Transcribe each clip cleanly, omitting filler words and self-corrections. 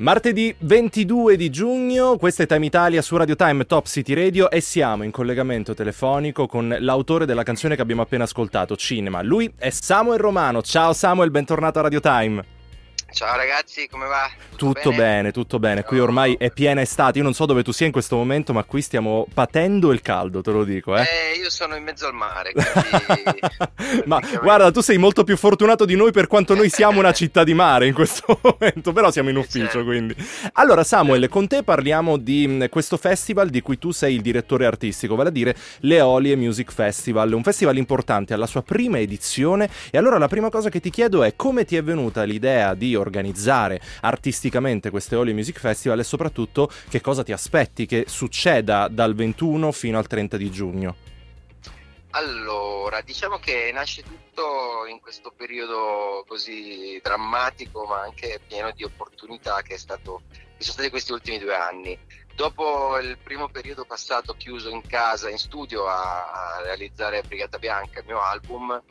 Martedì 22 di giugno, questa è Time Italia su Radio Time Top City Radio e siamo in collegamento telefonico con l'autore della canzone che abbiamo appena ascoltato, Cinema. Lui è Samuel Romano. Ciao Samuel, bentornato a Radio Time. Ciao ragazzi, come va? Tutto bene, tutto bene. Qui ormai è piena estate. Io non so dove tu sia in questo momento, ma qui stiamo patendo il caldo, te lo dico, Io sono in mezzo al mare, quindi... Ma guarda, tu sei molto più fortunato di noi per quanto noi siamo una città di mare in questo momento, però siamo in ufficio, certo. Quindi. Allora Samuel, con te parliamo di questo festival di cui tu sei il direttore artistico, vale a dire l'Eolie Music Festival, un festival importante alla sua prima edizione. E allora la prima cosa che ti chiedo è come ti è venuta l'idea di organizzare artisticamente questo Eolie Music Festival e soprattutto che cosa ti aspetti che succeda dal 21 fino al 30 di giugno. Allora, diciamo che nasce tutto in questo periodo così drammatico ma anche pieno di opportunità che sono stati questi ultimi 2 anni. Dopo il primo periodo passato chiuso in casa, in studio a realizzare Brigata Bianca, il mio album,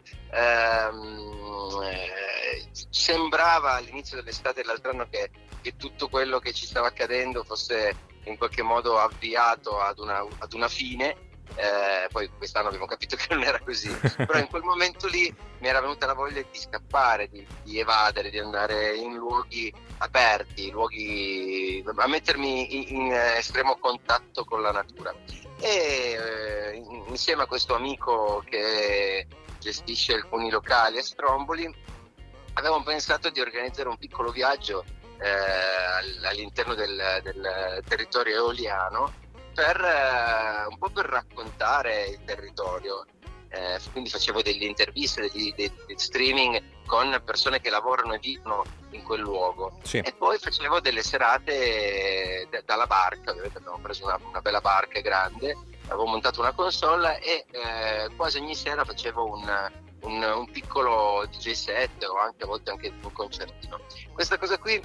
sembrava all'inizio dell'estate dell'altro anno che tutto quello che ci stava accadendo fosse in qualche modo avviato ad una fine. Poi quest'anno abbiamo capito che non era così, però in quel momento lì mi era venuta la voglia di scappare, di evadere, di andare in luoghi aperti, a mettermi in estremo contatto con la natura. E insieme a questo amico che gestisce alcuni locali a Stromboli avevamo pensato di organizzare un piccolo viaggio all'interno del territorio eoliano un po' per raccontare il territorio. Quindi facevo delle interviste, degli streaming con persone che lavorano e vivono in quel luogo. Sì. E poi facevo delle serate dalla barca. Ovviamente abbiamo preso una bella barca grande, avevo montato una console e quasi ogni sera facevo un piccolo DJ set o anche a volte anche un concertino. Questa cosa qui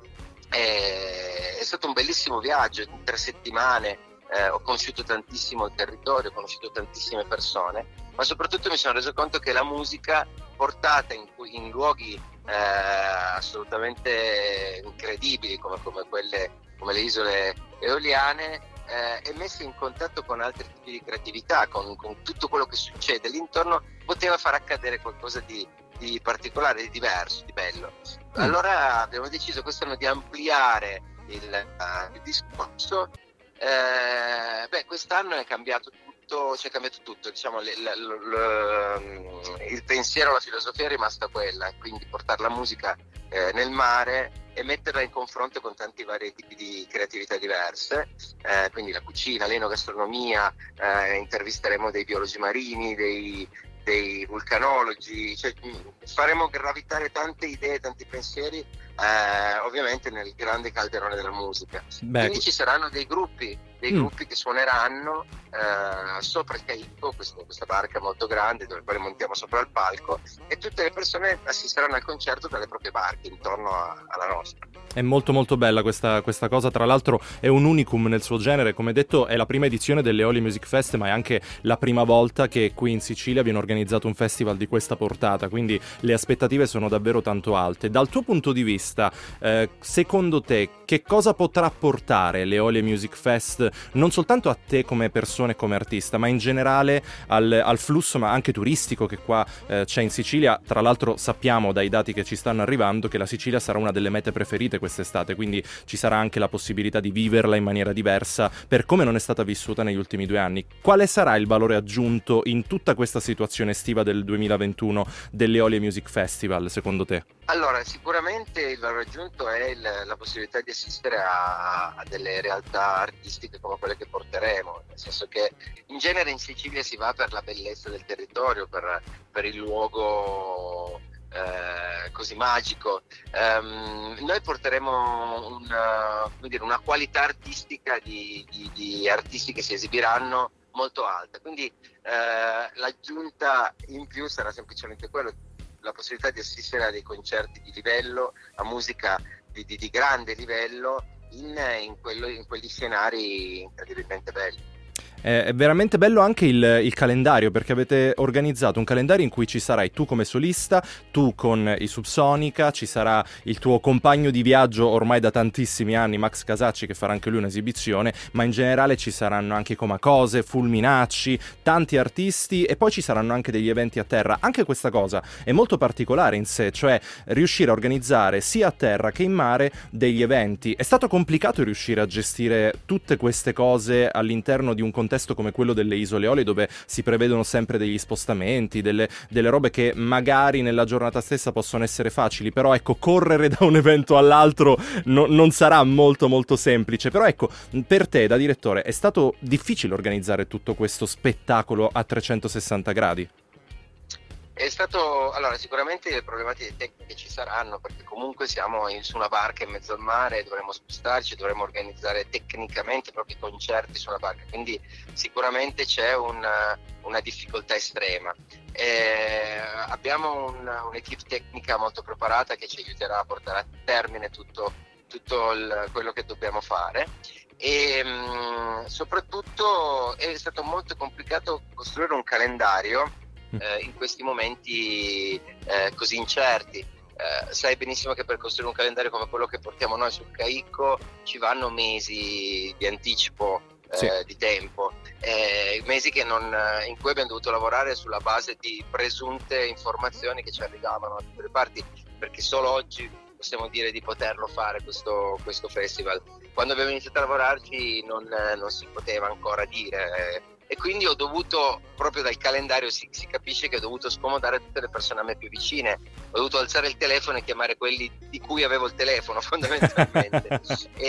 è stato un bellissimo viaggio in 3 settimane. Ho conosciuto tantissimo il territorio, ho conosciuto tantissime persone, ma soprattutto mi sono reso conto che la musica portata in luoghi assolutamente incredibili come le isole eoliane e messa in contatto con altri tipi di creatività, con tutto quello che succede l'intorno, poteva far accadere qualcosa di particolare, di diverso, di bello. Allora abbiamo deciso quest'anno di ampliare il discorso. Quest'anno è cambiato tutto, diciamo, il pensiero, la filosofia è rimasta quella, quindi portare la musica nel mare e metterla in confronto con tanti vari tipi di creatività diverse, quindi la cucina, l'enogastronomia, intervisteremo dei biologi marini, dei vulcanologi, cioè, faremo gravitare tante idee, tanti pensieri, ovviamente nel grande calderone della musica. Quindi ci saranno dei gruppi che suoneranno sopra il Caicco, questa barca molto grande dove poi montiamo sopra il palco, e tutte le persone assisteranno al concerto dalle proprie barche intorno alla nostra. È molto molto bella questa cosa, tra l'altro è un unicum nel suo genere, come detto è la prima edizione dell'Eolie Music Fest, ma è anche la prima volta che qui in Sicilia viene organizzato un festival di questa portata, quindi le aspettative sono davvero tanto alte. Dal tuo punto di vista, secondo te che cosa potrà portare l'Eolie Music Fest non soltanto a te come persona e come artista, ma in generale al flusso ma anche turistico che qua c'è in Sicilia? Tra l'altro sappiamo dai dati che ci stanno arrivando che la Sicilia sarà una delle mete preferite quest'estate, quindi ci sarà anche la possibilità di viverla in maniera diversa per come non è stata vissuta negli ultimi 2 anni. Quale sarà il valore aggiunto in tutta questa situazione estiva del 2021 dell'Eolie Music Festival, secondo te? Allora, sicuramente il valore aggiunto è la possibilità di assistere a delle realtà artistiche come quelle che porteremo, nel senso che in genere in Sicilia si va per la bellezza del territorio, per il luogo così magico. Noi porteremo una qualità artistica di artisti che si esibiranno molto alta, quindi l'aggiunta in più sarà semplicemente quello, la possibilità di assistere a dei concerti di livello, a musica di grande livello in quegli scenari incredibilmente belli. È veramente bello anche il calendario, perché avete organizzato un calendario in cui ci sarai tu come solista, tu con i Subsonica, ci sarà il tuo compagno di viaggio ormai da tantissimi anni, Max Casacci, che farà anche lui un'esibizione, ma in generale ci saranno anche Comacose, Fulminacci, tanti artisti, e poi ci saranno anche degli eventi a terra. Anche questa cosa è molto particolare in sé, cioè riuscire a organizzare sia a terra che in mare degli eventi. È stato complicato riuscire a gestire tutte queste cose all'interno di un contesto come quello delle Isole Eolie, dove si prevedono sempre degli spostamenti, delle robe che magari nella giornata stessa possono essere facili, però ecco, correre da un evento all'altro non sarà molto molto semplice. Però ecco, per te da direttore è stato difficile organizzare tutto questo spettacolo a 360 gradi? È stato, allora, sicuramente le problematiche tecniche ci saranno, perché comunque siamo su una barca in mezzo al mare, dovremo spostarci, dovremo organizzare tecnicamente proprio i concerti su una barca, quindi sicuramente c'è una difficoltà estrema. Abbiamo un'equipe tecnica molto preparata che ci aiuterà a portare a termine tutto quello che dobbiamo fare, e soprattutto è stato molto complicato costruire un calendario in questi momenti così incerti. Sai benissimo che per costruire un calendario come quello che portiamo noi sul Caicco ci vanno mesi di anticipo, sì, di tempo, mesi in cui abbiamo dovuto lavorare sulla base di presunte informazioni che ci arrivavano da tutte le parti, perché solo oggi possiamo dire di poterlo fare questo festival. Quando abbiamo iniziato a lavorarci non si poteva ancora dire, e quindi ho dovuto, proprio dal calendario si capisce che ho dovuto scomodare tutte le persone a me più vicine, ho dovuto alzare il telefono e chiamare quelli di cui avevo il telefono fondamentalmente.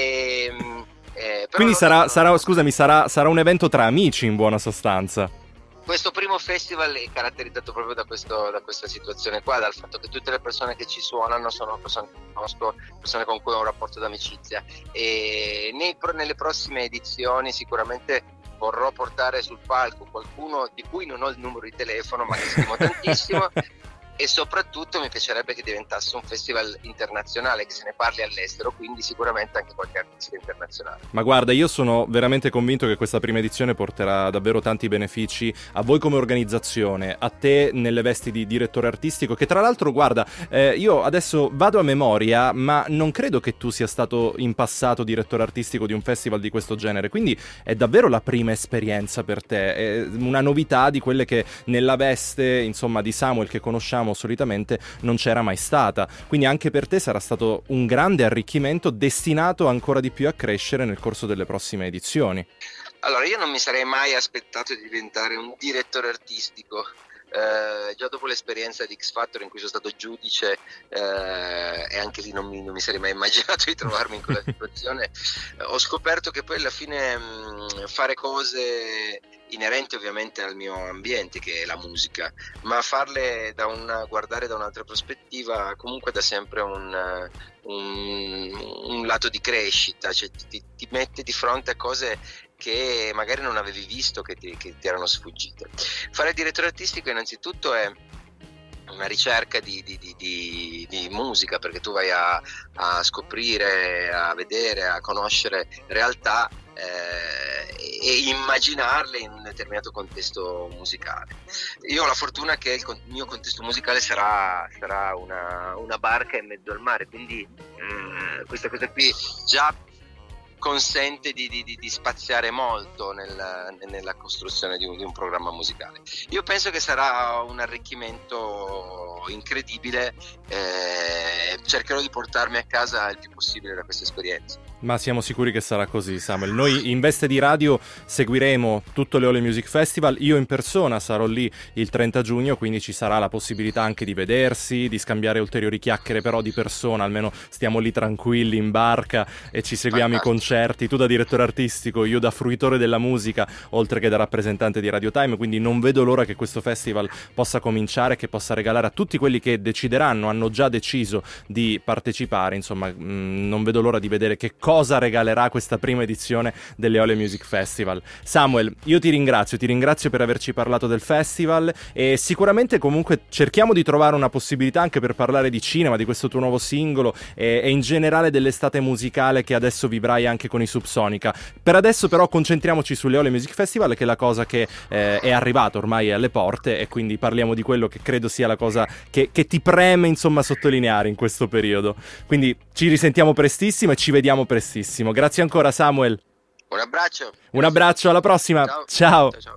Quindi sarà un evento tra amici in buona sostanza. Questo primo festival è caratterizzato proprio da questa situazione qua, dal fatto che tutte le persone che ci suonano sono persone che conosco, persone con cui ho un rapporto d'amicizia, e nelle prossime edizioni sicuramente vorrò portare sul palco qualcuno di cui non ho il numero di telefono ma che stimo tantissimo, e soprattutto mi piacerebbe che diventasse un festival internazionale, che se ne parli all'estero, quindi sicuramente anche qualche artista internazionale. Ma guarda, io sono veramente convinto che questa prima edizione porterà davvero tanti benefici a voi come organizzazione, a te nelle vesti di direttore artistico, che tra l'altro, guarda, io adesso vado a memoria, ma non credo che tu sia stato in passato direttore artistico di un festival di questo genere, quindi è davvero la prima esperienza per te, è una novità di quelle che nella veste, insomma, di Samuel che conosciamo solitamente non c'era mai stata, quindi anche per te sarà stato un grande arricchimento destinato ancora di più a crescere nel corso delle prossime edizioni. Allora, io non mi sarei mai aspettato di diventare un direttore artistico. Già dopo l'esperienza di X Factor in cui sono stato giudice, e anche lì non mi sarei mai immaginato di trovarmi in quella situazione, ho scoperto che poi alla fine fare cose inerenti ovviamente al mio ambiente, che è la musica, ma farle guardare da un'altra prospettiva comunque dà sempre un lato di crescita, cioè ti mette di fronte a cose che magari non avevi visto, che ti erano sfuggite. Fare direttore artistico innanzitutto è una ricerca di musica, perché tu vai a scoprire, a vedere, a conoscere realtà e immaginarle in un determinato contesto musicale. Io ho la fortuna che il mio contesto musicale sarà una barca in mezzo al mare, quindi questa cosa qui già consente di spaziare molto nella costruzione di un programma musicale. Io penso che sarà un arricchimento incredibile, cercherò di portarmi a casa il più possibile da questa esperienza. Ma siamo sicuri che sarà così, Samuel. Noi in veste di radio seguiremo tutto l'Eole Music Festival. Io in persona sarò lì il 30 giugno, quindi ci sarà la possibilità anche di vedersi, di scambiare ulteriori chiacchiere, però di persona, almeno stiamo lì tranquilli in barca e ci seguiamo i concerti. Tu da direttore artistico, io da fruitore della musica, oltre che da rappresentante di Radio Time, quindi non vedo l'ora che questo festival possa cominciare, che possa regalare a tutti quelli che decideranno, hanno già deciso di partecipare, insomma, non vedo l'ora di vedere che cosa regalerà questa prima edizione dell'Eole Music Festival. Samuel, io ti ringrazio per averci parlato del festival, e sicuramente comunque cerchiamo di trovare una possibilità anche per parlare di cinema, di questo tuo nuovo singolo e in generale dell'estate musicale che adesso vivrai anche anche con i Subsonica. Per adesso però concentriamoci sull'Eole Music Festival, che è la cosa che è arrivata ormai alle porte, e quindi parliamo di quello che credo sia la cosa che ti preme insomma sottolineare in questo periodo. Quindi ci risentiamo prestissimo e ci vediamo prestissimo. Grazie ancora Samuel. Un abbraccio. Un abbraccio, alla prossima. Ciao. Ciao. Ciao, ciao.